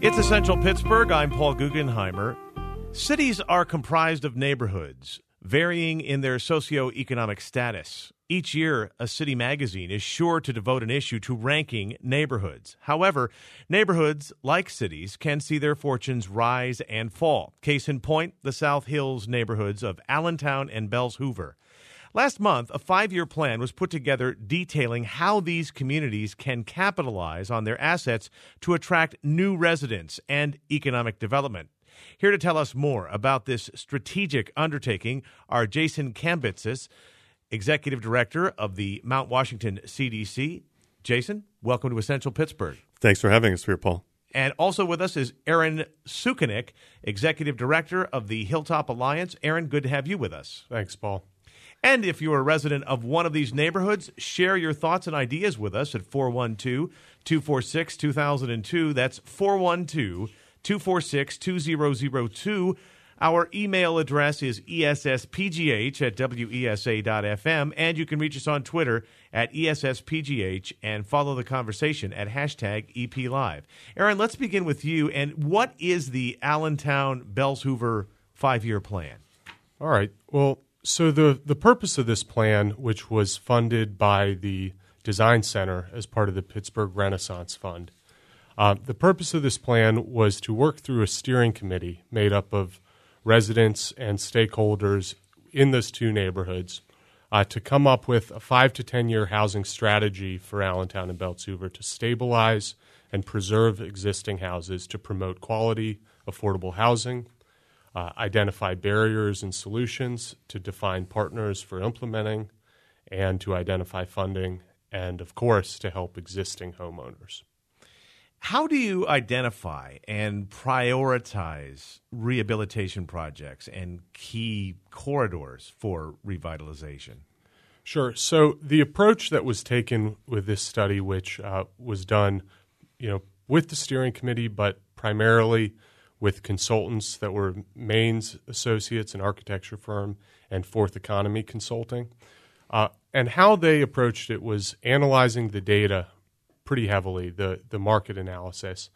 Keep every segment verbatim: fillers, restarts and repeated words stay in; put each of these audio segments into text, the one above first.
It's Essential Pittsburgh. I'm Paul Guggenheimer. Cities are comprised of neighborhoods, varying in their socioeconomic status. Each year, a city magazine is sure to devote an issue to ranking neighborhoods. However, neighborhoods, like cities, can see their fortunes rise and fall. Case in point, the South Hills neighborhoods of Allentown and Bells Hoover. Last month, a five-year plan was put together detailing how these communities can capitalize on their assets to attract new residents and economic development. Here to tell us more about this strategic undertaking are Jason Kambitzis, Executive Director of the Mount Washington C D C. Jason, welcome to Essential Pittsburgh. Thanks for having us here, Paul. And also with us is Aaron Sukenik, Executive Director of the Hilltop Alliance. Aaron, good to have you with us. Thanks, Paul. And if you're a resident of one of these neighborhoods, share your thoughts and ideas with us at four one two, two four six, two thousand two. That's four one two, two four six, two zero zero two. Our email address is E S S P G H at W E S A dot F M, and you can reach us on Twitter at E S S P G H and follow the conversation at hashtag E P Live. Aaron, let's begin with you. And what is the Allentown Bells Hoover five-year plan? All right. Well, so the, the purpose of this plan, which was funded by the Design Center as part of the Pittsburgh Renaissance Fund, uh, the purpose of this plan was to work through a steering committee made up of residents and stakeholders in those two neighborhoods uh, to come up with a five to ten year housing strategy for Allentown and Bells Hoover to stabilize and preserve existing houses, to promote quality, affordable housing, uh, identify barriers and solutions, to define partners for implementing, and to identify funding, and of course to help existing homeowners. How do you identify and prioritize rehabilitation projects and key corridors for revitalization? Sure. So the approach that was taken with this study, which uh, was done, you know, with the steering committee, but primarily with consultants that were Maine's Associates, an architecture firm, and Fourth Economy Consulting, uh, and how they approached it was analyzing the data pretty heavily, the, the market analysis,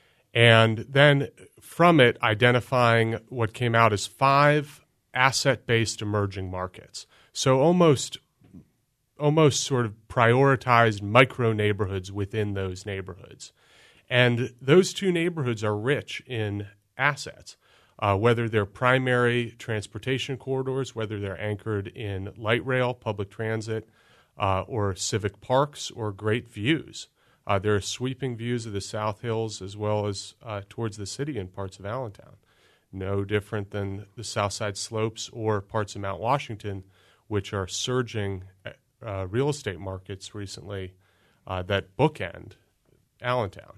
and then from it identifying what came out as five asset-based emerging markets. So almost almost sort of prioritized micro neighborhoods within those neighborhoods. And those two neighborhoods are rich in assets, uh, whether they're primary transportation corridors, whether they're anchored in light rail, public transit, uh, or civic parks, or great views. Uh, there are sweeping views of the South Hills as well as uh, towards the city in parts of Allentown. No different than the Southside Slopes or parts of Mount Washington, which are surging uh, real estate markets recently uh, that bookend Allentown.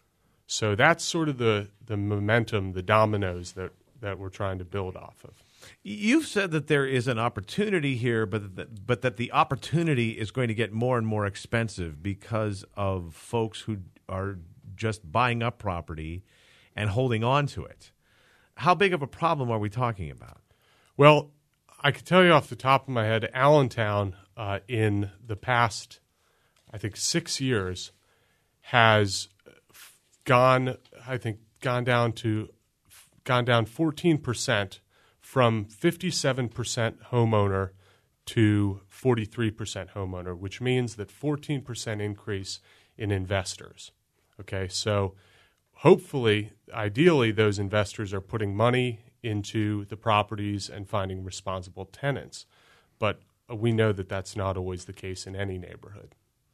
So that's sort of the, the momentum, the dominoes that, that we're trying to build off of. You've said that there is an opportunity here, but that, but that the opportunity is going to get more and more expensive because of folks who are just buying up property and holding on to it. How big of a problem are we talking about? Well, I can tell you off the top of my head, Allentown uh, in the past, I think, six years has gone, I think, gone down to gone down fourteen percent. From fifty-seven percent homeowner to forty-three percent homeowner, which means that fourteen percent increase in investors. Okay, so hopefully, ideally, those investors are putting money into the properties and finding responsible tenants. But we know that that's not always the case in any neighborhood.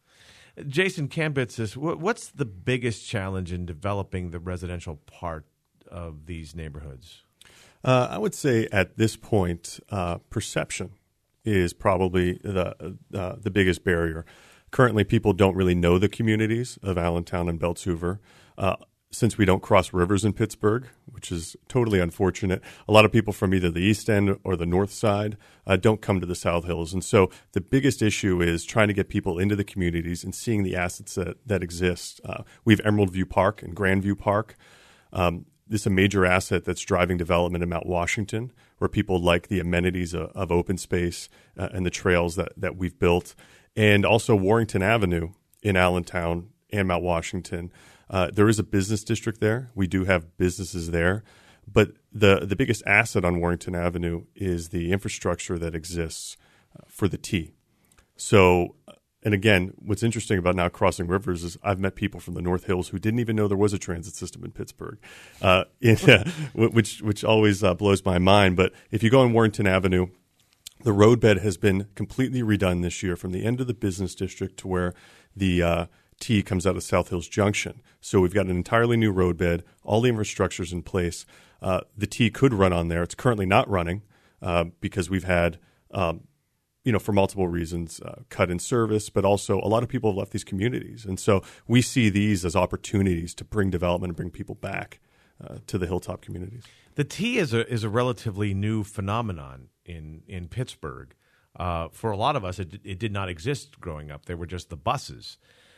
Jason Kambitzis, what's the biggest challenge in developing the residential part of these neighborhoods? Uh, I would say at this point, uh, perception is probably the uh, the biggest barrier. Currently, people don't really know the communities of Allentown and Bells Hoover. Uh, since we don't cross rivers in Pittsburgh, which is totally unfortunate, a lot of people from either the East End or the North Side uh, don't come to the South Hills. And so the biggest issue is trying to get people into the communities and seeing the assets that, that exist. Uh, we have Emerald View Park and Grandview Park. Um, This is a major asset that's driving development in Mount Washington, where people like the amenities of, of open space uh, and the trails that, that we've built. And also Warrington Avenue in Allentown and Mount Washington. Uh, there is a business district there. We do have businesses there. But the, the biggest asset on Warrington Avenue is the infrastructure that exists uh, for the T. So, and again, what's interesting about now crossing rivers is I've met people from the North Hills who didn't even know there was a transit system in Pittsburgh, uh, in, uh, which which always uh, blows my mind. But if you go on Warrington Avenue, the roadbed has been completely redone this year from the end of the business district to where the uh, T comes out of South Hills Junction. So we've got an entirely new roadbed. All the infrastructure's in place. Uh, the T could run on there. It's currently not running uh, because we've had, um, you know, for multiple reasons, uh, cut in service, but also a lot of people have left these communities. And so we see these as opportunities to bring development and bring people back uh, to the hilltop communities. The T is a is a relatively new phenomenon in in Pittsburgh. Uh, for a lot of us, it, it did not exist growing up. There were just the buses.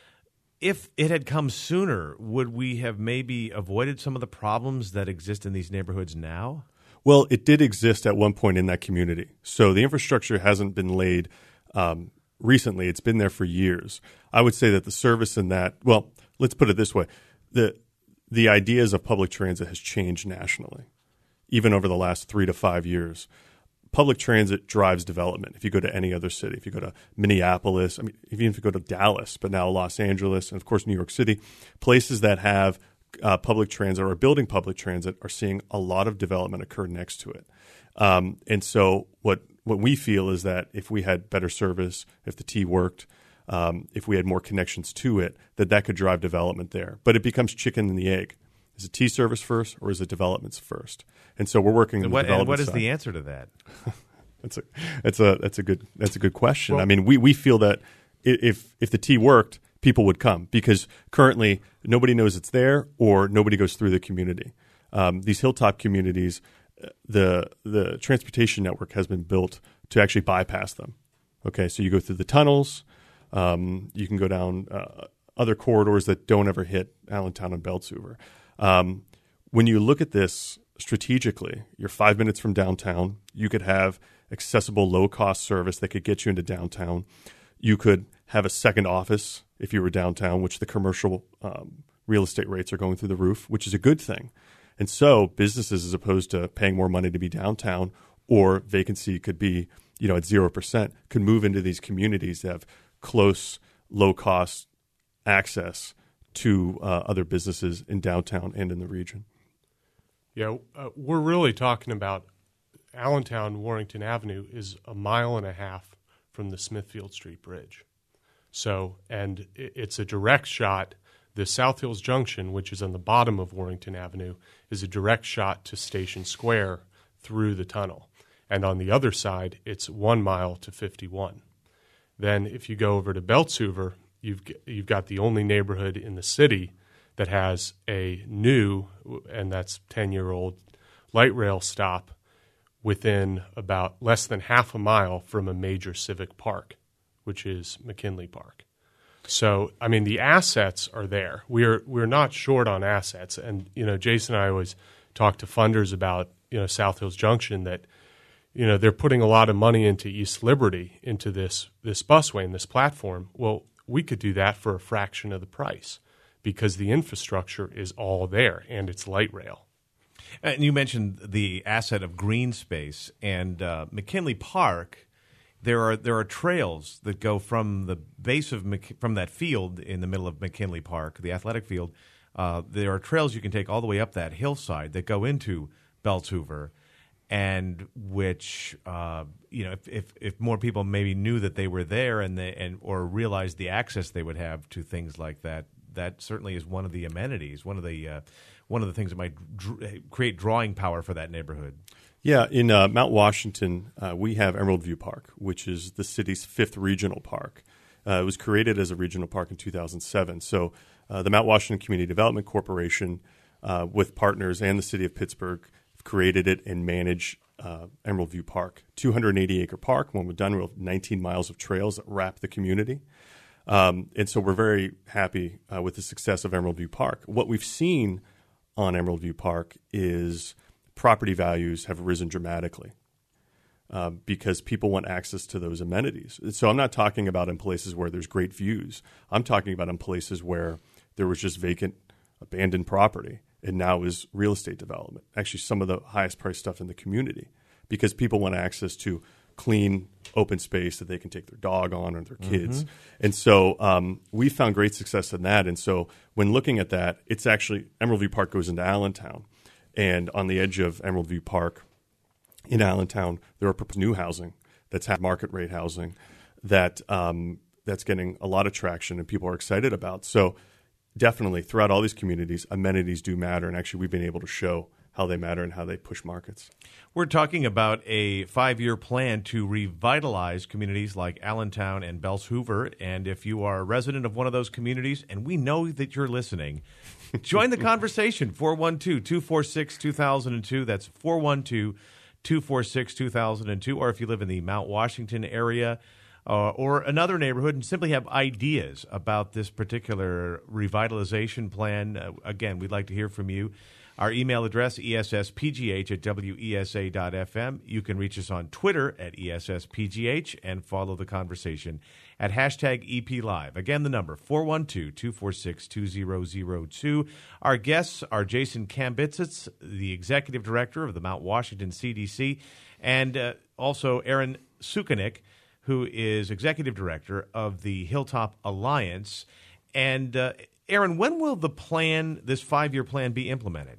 If it had come sooner, would we have maybe avoided some of the problems that exist in these neighborhoods now? Well, it did exist at one point in that community. So the infrastructure hasn't been laid um, recently. It's been there for years. I would say that the service in that, well, let's put it this way. The, the ideas of public transit has changed nationally, even over the last three to five years. Public transit drives development. If you go to any other city, if you go to Minneapolis, I mean, even if you go to Dallas, but now Los Angeles, and of course New York City, places that have uh, public transit or are building public transit are seeing a lot of development occur next to it. Um, and so what what we feel is that if we had better service, if the T worked, um, if we had more connections to it, that that could drive development there. But it becomes chicken and the egg. Is it T service first or is it developments first? And so we're working on the what, development and what is side. the answer to that? That's a that's a that's a good that's a good question. Well, I mean, we, we feel that if if the T worked, people would come because currently nobody knows it's there or nobody goes through the community. Um, these hilltop communities, the the transportation network has been built to actually bypass them. Okay, so you go through the tunnels, um, you can go down uh, other corridors that don't ever hit Allentown and Belts Hoover. Um, when you look at this strategically, you're five minutes from downtown. You could have accessible, low-cost service that could get you into downtown. You could have a second office if you were downtown, which the commercial um, real estate rates are going through the roof, which is a good thing. And so businesses, as opposed to paying more money to be downtown or vacancy could be, you know, at zero percent, could move into these communities that have close, low-cost access to uh, other businesses in downtown and in the region. Yeah, uh, we're really talking about Allentown, Warrington Avenue is a mile and a half from the Smithfield Street Bridge. So, and it's a direct shot. The South Hills Junction, which is on the bottom of Warrington Avenue, is a direct shot to Station Square through the tunnel. And on the other side, it's one mile to fifty-one. Then if you go over to Belts Hoover, you've you've got the only neighborhood in the city that has a new, and that's ten-year-old, light rail stop within about less than half a mile from a major civic park, which is McKinley Park. So, I mean, the assets are there. We're we're not short on assets. And, you know, Jason and I always talk to funders about, you know, South Hills Junction that, you know, they're putting a lot of money into East Liberty, into this this busway and this platform. Well, we could do that for a fraction of the price because the infrastructure is all there and it's light rail. And you mentioned the asset of green space and uh, McKinley Park. There are there are trails that go from the base of Mc, from that field in the middle of McKinley Park, the athletic field. Uh, there are trails you can take all the way up that hillside that go into Belts Hoover, and which uh, you know, if, if if more people maybe knew that they were there and they and or realized the access they would have to things like that, that certainly is one of the amenities, one of the uh, one of the things that might dr- create drawing power for that neighborhood. Yeah, in uh, Mount Washington, uh, we have Emerald View Park, which is the city's fifth regional park. Uh, it was created as a regional park in two thousand seven. So uh, the Mount Washington Community Development Corporation, uh, with partners and the city of Pittsburgh, created it and manage uh, Emerald View Park. two hundred eighty acre park. When we're done, we'll have nineteen miles of trails that wrap the community. Um, and so we're very happy uh, with the success of Emerald View Park. What we've seen on Emerald View Park is property values have risen dramatically uh, because people want access to those amenities. So I'm not talking about in places where there's great views. I'm talking about in places where there was just vacant abandoned property and now is real estate development. Actually, some of the highest priced stuff in the community because people want access to clean, open space that they can take their dog on or their kids. Mm-hmm. And so um, we found great success in that. And so when looking at that, it's actually Emerald View Park goes into Allentown. And on the edge of Emerald View Park in Allentown, there are new housing that's market rate housing that um, that's getting a lot of traction and people are excited about. So definitely throughout all these communities, amenities do matter. And actually we've been able to show how they matter and how they push markets. We're talking about a five-year plan to revitalize communities like Allentown and Bells Hoover. And if you are a resident of one of those communities, and we know that you're listening, join the conversation, four one two, two four six, two thousand two. That's four one two, two four six, two thousand two. Or if you live in the Mount Washington area uh, or another neighborhood and simply have ideas about this particular revitalization plan, uh, again, we'd like to hear from you. Our email address, E S S P G H at W E S A dot F M. You can reach us on Twitter at E S S P G H and follow the conversation at hashtag E P Live. Again, the number, four one two, two four six, two zero zero two. Our guests are Jason Kambitzis, the Executive Director of the Mount Washington C D C, and uh, also Aaron Sukanik, who is Executive Director of the Hilltop Alliance. And uh, Aaron, when will the plan, this five-year plan, be implemented?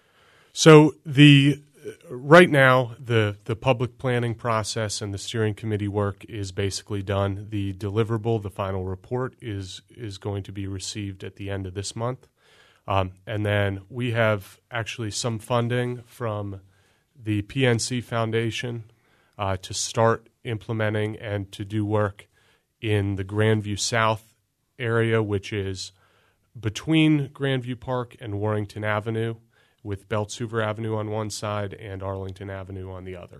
So the right now, the, the public planning process and the steering committee work is basically done. The deliverable, the final report, is is going to be received at the end of this month. Um, and then we have actually some funding from the P N C Foundation uh, to start implementing and to do work in the Grandview South area, which is between Grandview Park and Warrington Avenue, with Belts Hoover Avenue on one side and Arlington Avenue on the other.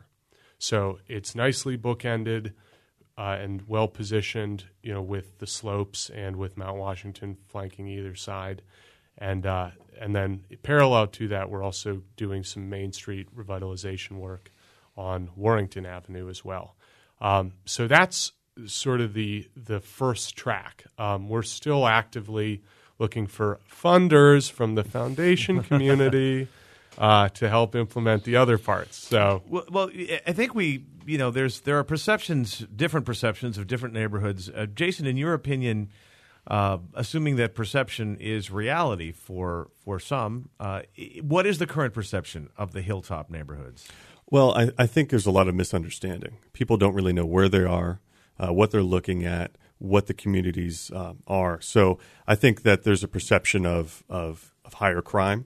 So it's nicely bookended uh, and well positioned, you know, with the slopes and with Mount Washington flanking either side. And uh, and then parallel to that, we're also doing some Main Street revitalization work on Warrington Avenue as well. Um, so that's sort of the the first track. Um, we're still actively looking for funders from the foundation community uh, to help implement the other parts. So, well, well, I think we, you know, there's there are perceptions, different perceptions of different neighborhoods. Uh, Jason, in your opinion, uh, assuming that perception is reality for for some, uh, what is the current perception of the Hilltop neighborhoods? Well, I, I think there's a lot of misunderstanding. People don't really know where they are, uh, what they're looking at, what the communities uh, are. So I think that there's a perception of of, of higher crime.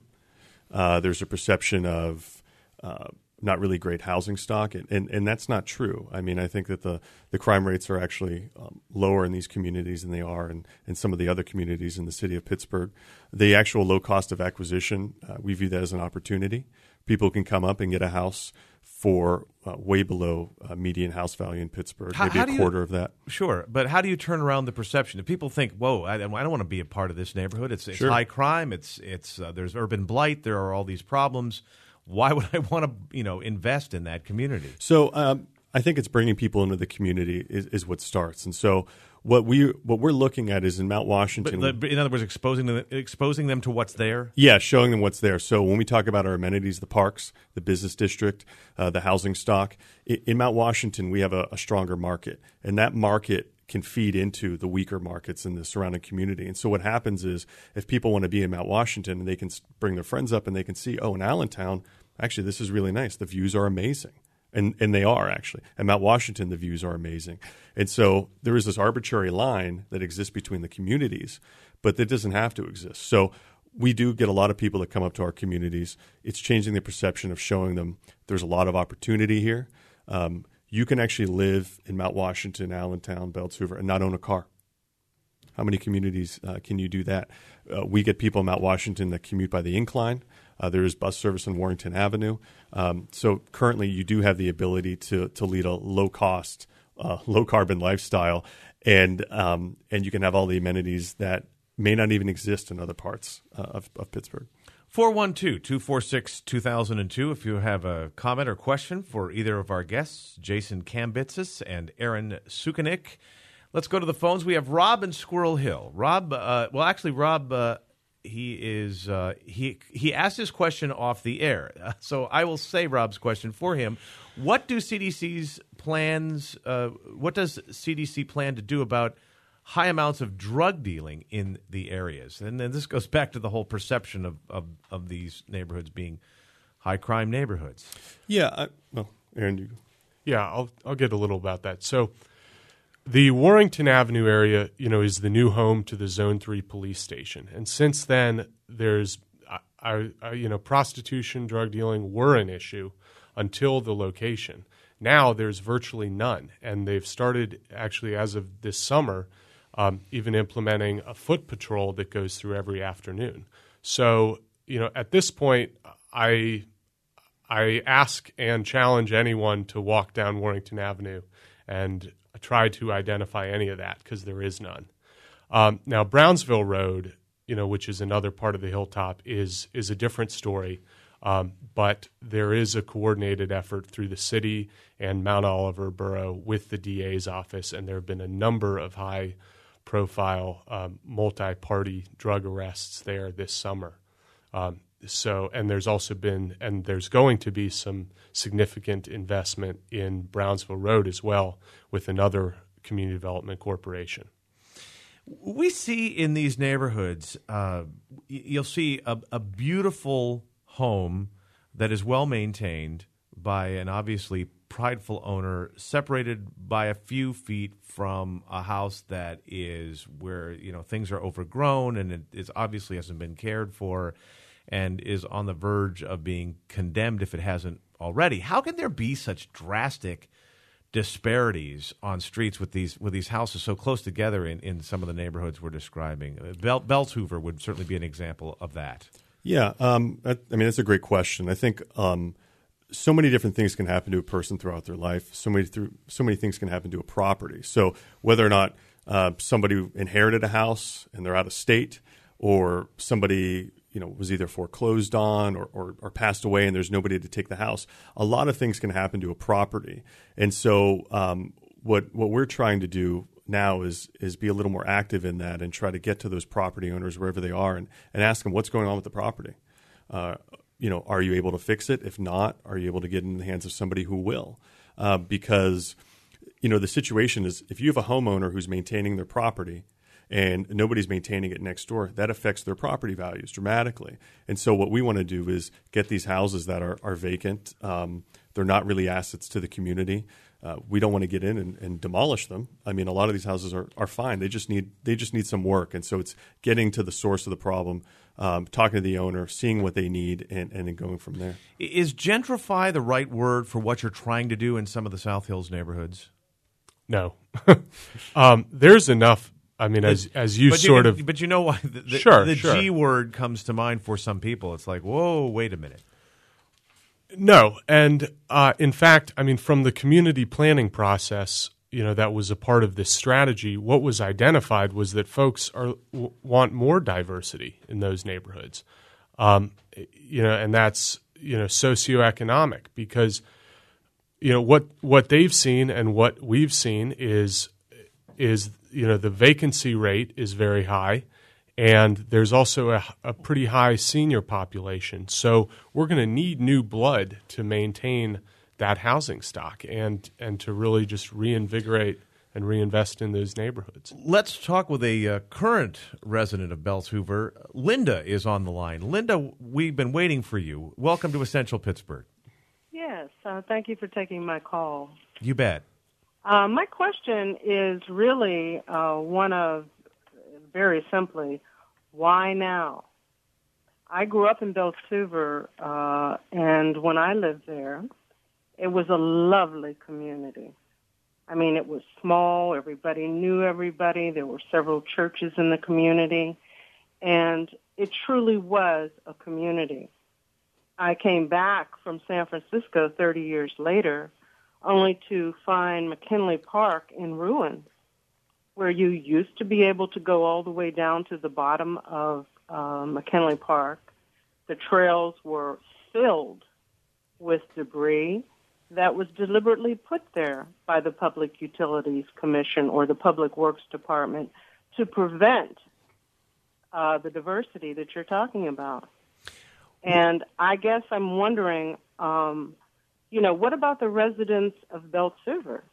Uh, there's a perception of uh, not really great housing stock, and, and, and that's not true. I mean, I think that the, the crime rates are actually um, lower in these communities than they are in, in some of the other communities in the city of Pittsburgh. The actual low cost of acquisition, uh, we view that as an opportunity. People can come up and get a house for uh, way below uh, median house value in Pittsburgh, how, maybe how a quarter you, of that. Sure, but how do you turn around the perception? If people think, "Whoa, I, I don't want to be a part of this neighborhood. It's, it's sure. high crime. It's it's uh, there's urban blight. There are all these problems. Why would I want to, you know, invest in that community?" So um, I think it's bringing people into the community is, is what starts, and so. What we what we're looking at is in Mount Washington. But, in other words, exposing them, exposing them to what's there. Yeah, showing them what's there. So when we talk about our amenities, the parks, the business district, uh, the housing stock, in, in Mount Washington we have a, a stronger market, and that market can feed into the weaker markets in the surrounding community. And so what happens is, if people want to be in Mount Washington and they can bring their friends up and they can see, oh, in Allentown, actually this is really nice. The views are amazing. And and they are, actually. At Mount Washington, the views are amazing. And so there is this arbitrary line that exists between the communities, but that doesn't have to exist. So we do get a lot of people that come up to our communities. It's changing the perception of showing them there's a lot of opportunity here. Um, you can actually live in Mount Washington, Allentown, Belts Hoover, and not own a car. How many communities uh, can you do that? Uh, we get people in Mount Washington that commute by the incline. Uh, there is bus service on Warrington Avenue. Um, so currently you do have the ability to to lead a low-cost, uh, low-carbon lifestyle, and um, and you can have all the amenities that may not even exist in other parts uh, of, of Pittsburgh. four one two, two four six, two thousand two if you have a comment or question for either of our guests, Jason Kambitzis and Aaron Sukanik. Let's go to the phones. We have Rob in Squirrel Hill. Rob, uh, well, actually, Rob, uh, he is uh, he he asked his question off the air, so I will say Rob's question for him. What do C D C's plans? Uh, what does C D C plan to do about high amounts of drug dealing in the areas? And then this goes back to the whole perception of of, of these neighborhoods being high crime neighborhoods. Yeah, I, well, Aaron, you. Yeah, I'll I'll get a little about that. So, the Warrington Avenue area, you know, is the new home to the Zone Three police station, and since then, there's, I, I, you know, prostitution, drug dealing were an issue until the location. Now there's virtually none, and they've started actually as of this summer, um, even implementing a foot patrol that goes through every afternoon. So, you know, at this point, I. I ask and challenge anyone to walk down Warrington Avenue and try to identify any of that, because there is none. Um, now, Brownsville Road, you know, which is another part of the Hilltop, is is a different story. Um, but there is a coordinated effort through the city and Mount Oliver Borough with the D A's office, and there have been a number of high-profile um, multi-party drug arrests there this summer. Um, So, and there's also been, and there's going to be some significant investment in Brownsville Road as well with another community development corporation. We see in these neighborhoods, uh, you'll see a, a beautiful home that is well maintained by an obviously prideful owner, separated by a few feet from a house that is where, you know, things are overgrown and it is obviously hasn't been cared for, and is on the verge of being condemned if it hasn't already. How can there be such drastic disparities on streets with these with these houses so close together in, in some of the neighborhoods we're describing? Bel- Bells Hoover would certainly be an example of that. Yeah, um, I, I mean, that's a great question. I think um, so many different things can happen to a person throughout their life. So many, through, so many things can happen to a property. So whether or not uh, somebody inherited a house and they're out of state, or somebody you know, was either foreclosed on or, or, or passed away and there's nobody to take the house. A lot of things can happen to a property. And so um, what what we're trying to do now is is be a little more active in that and try to get to those property owners wherever they are and, and ask them what's going on with the property. Uh, you know, are you able to fix it? If not, are you able to get it in the hands of somebody who will? Uh, because, you know, the situation is if you have a homeowner who's maintaining their property and nobody's maintaining it next door, that affects their property values dramatically. And so what we want to do is get these houses that are, are vacant. Um, they're not really assets to the community. Uh, we don't want to get in and, and demolish them. I mean, a lot of these houses are, are fine. They just need they just need some work. And so it's getting to the source of the problem, um, talking to the owner, seeing what they need, and, and then going from there. Is gentrify the right word for what you're trying to do in some of the South Hills neighborhoods? No. um, there's enough. I mean, as as you but sort you, of, but you know why the, the, sure, the sure. G word comes to mind for some people. It's like, whoa, wait a minute. No, and uh, in fact, I mean, from the community planning process, you know, that was a part of this strategy. What was identified was that folks are w- want more diversity in those neighborhoods, um, you know, and that's you know socioeconomic because you know what what they've seen and what we've seen is is. You know, the vacancy rate is very high, and there's also a, a pretty high senior population. So we're going to need new blood to maintain that housing stock and, and to really just reinvigorate and reinvest in those neighborhoods. Let's talk with a uh, current resident of Bells Hoover. Linda is on the line. Linda, we've been waiting for you. Welcome to Essential Pittsburgh. Yes, uh, thank you for taking my call. You bet. Uh, my question is really uh, one of, very simply, why now? I grew up in Bells Hoover, uh, and when I lived there, it was a lovely community. I mean, it was small. Everybody knew everybody. There were several churches in the community, and it truly was a community. I came back from San Francisco thirty years later, only to find McKinley Park in ruins, where you used to be able to go all the way down to the bottom of uh, McKinley Park. The trails were filled with debris that was deliberately put there by the Public Utilities Commission or the Public Works Department to prevent uh, the diversity that you're talking about. And I guess I'm wondering, um, you know, what about the residents of Beltsuver?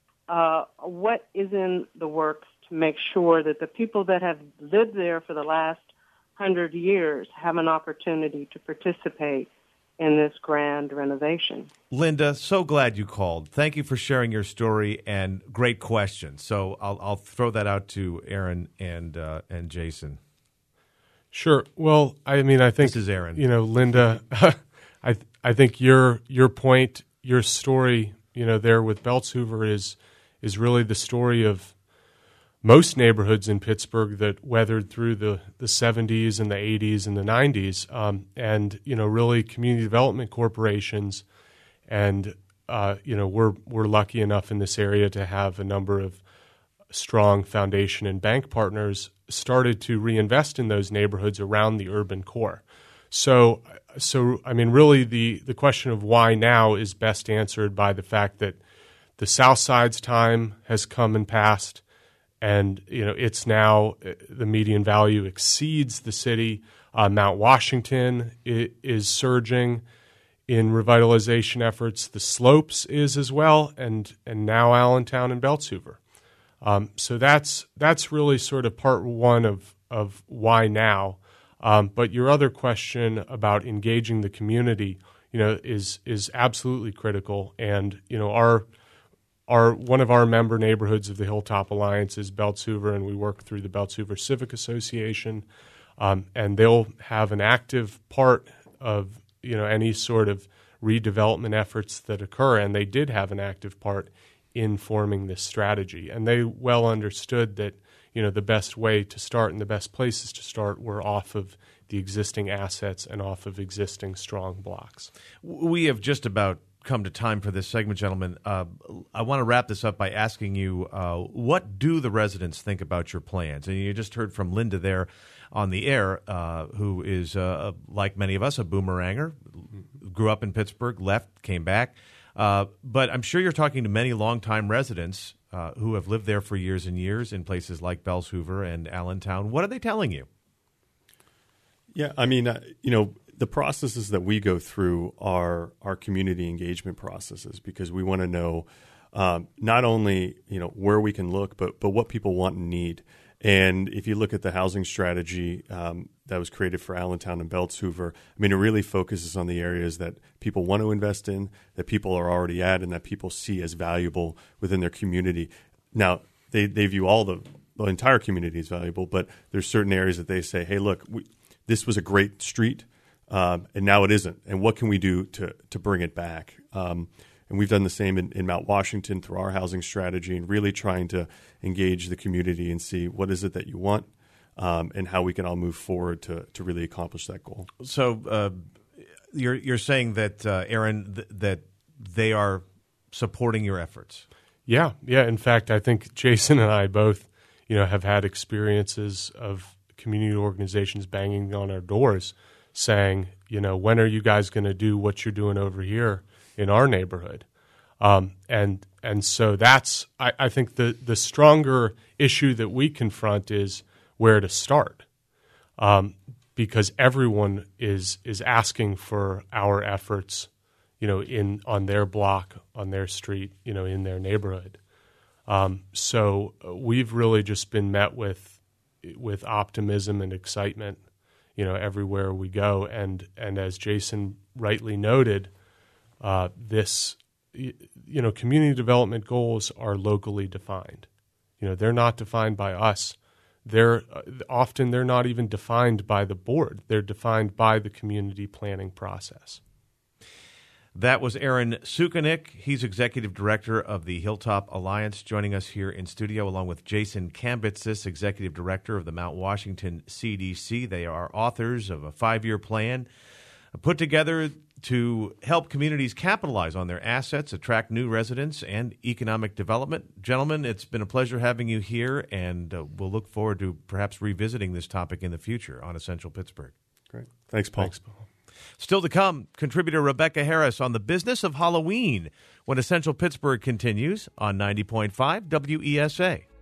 Uh, what is in the works to make sure that the people that have lived there for the last hundred years have an opportunity to participate in this grand renovation? Linda, so glad you called. Thank you for sharing your story and great question. So I'll, I'll throw that out to Aaron and uh, and Jason. Sure. Well, I mean, I think This is Aaron. You know, Linda, I I think your your point, your story, you know, there with Beltsuver is is really the story of most neighborhoods in Pittsburgh that weathered through the, the seventies and the eighties and the nineties, um, and you know, really community development corporations, and uh, you know, we're we're lucky enough in this area to have a number of strong foundation and bank partners started to reinvest in those neighborhoods around the urban core. So, so I mean, really, the the question of why now is best answered by the fact that the South Side's time has come and passed. And, you know, it's now the median value exceeds the city. Uh, Mount Washington is surging in revitalization efforts. The Slopes is as well, and and now Allentown and Beltsuver. Um, so that's that's really sort of part one of, of why now. Um, but your other question about engaging the community, you know, is is absolutely critical. And, you know, our Our, one of our member neighborhoods of the Hilltop Alliance is Beltsuver, and we work through the Beltsuver Civic Association, um, and they'll have an active part of you know any sort of redevelopment efforts that occur, and they did have an active part in forming this strategy, and they well understood that you know the best way to start and the best places to start were off of the existing assets and off of existing strong blocks. We have just about come to time for this segment, gentlemen. Uh, I want to wrap this up by asking you, uh, what do the residents think about your plans? And you just heard from Linda there on the air, uh, who is, uh, like many of us, a boomeranger, grew up in Pittsburgh, left, came back. Uh, but I'm sure you're talking to many longtime residents uh, who have lived there for years and years in places like Beltsuver and Allentown. What are they telling you? Yeah, I mean, uh, you know, the processes that we go through are our community engagement processes, because we want to know um, not only you know where we can look, but but what people want and need. And if you look at the housing strategy um, that was created for Allentown and Beltsuver, I mean, it really focuses on the areas that people want to invest in, that people are already at, and that people see as valuable within their community. Now, they they view all the the entire community as valuable, but there's certain areas that they say, hey, look, we, this was a great street. Um, and now it isn't. And what can we do to to bring it back? Um, and we've done the same in, in Mount Washington through our housing strategy, and really trying to engage the community and see what is it that you want, um, and how we can all move forward to to really accomplish that goal. So uh, you're you're saying that, uh, Aaron, th- that they are supporting your efforts? Yeah, yeah. In fact, I think Jason and I both, you know, have had experiences of community organizations banging on our doors, saying, you know, when are you guys going to do what you're doing over here in our neighborhood? Um, and and so that's, I, I think, the, the stronger issue that we confront is where to start, um, because everyone is is asking for our efforts, you know, in on their block, on their street, you know, in their neighborhood. Um, so we've really just been met with with optimism and excitement, you know, everywhere we go. And and as Jason rightly noted, uh, this, you know, community development goals are locally defined. You know, they're not defined by us. They're uh, often they're not even defined by the board. They're defined by the community planning process. That was Aaron Sukenick. He's Executive Director of the Hilltop Alliance, joining us here in studio, along with Jason Kambitsis, Executive Director of the Mount Washington C D C. They are authors of a five-year plan put together to help communities capitalize on their assets, attract new residents, and economic development. Gentlemen, it's been a pleasure having you here, and uh, we'll look forward to perhaps revisiting this topic in the future on Essential Pittsburgh. Great. Thanks, Paul. Thanks, Paul. Still to come, contributor Rebecca Harris on the business of Halloween when Essential Pittsburgh continues on ninety point five W E S A.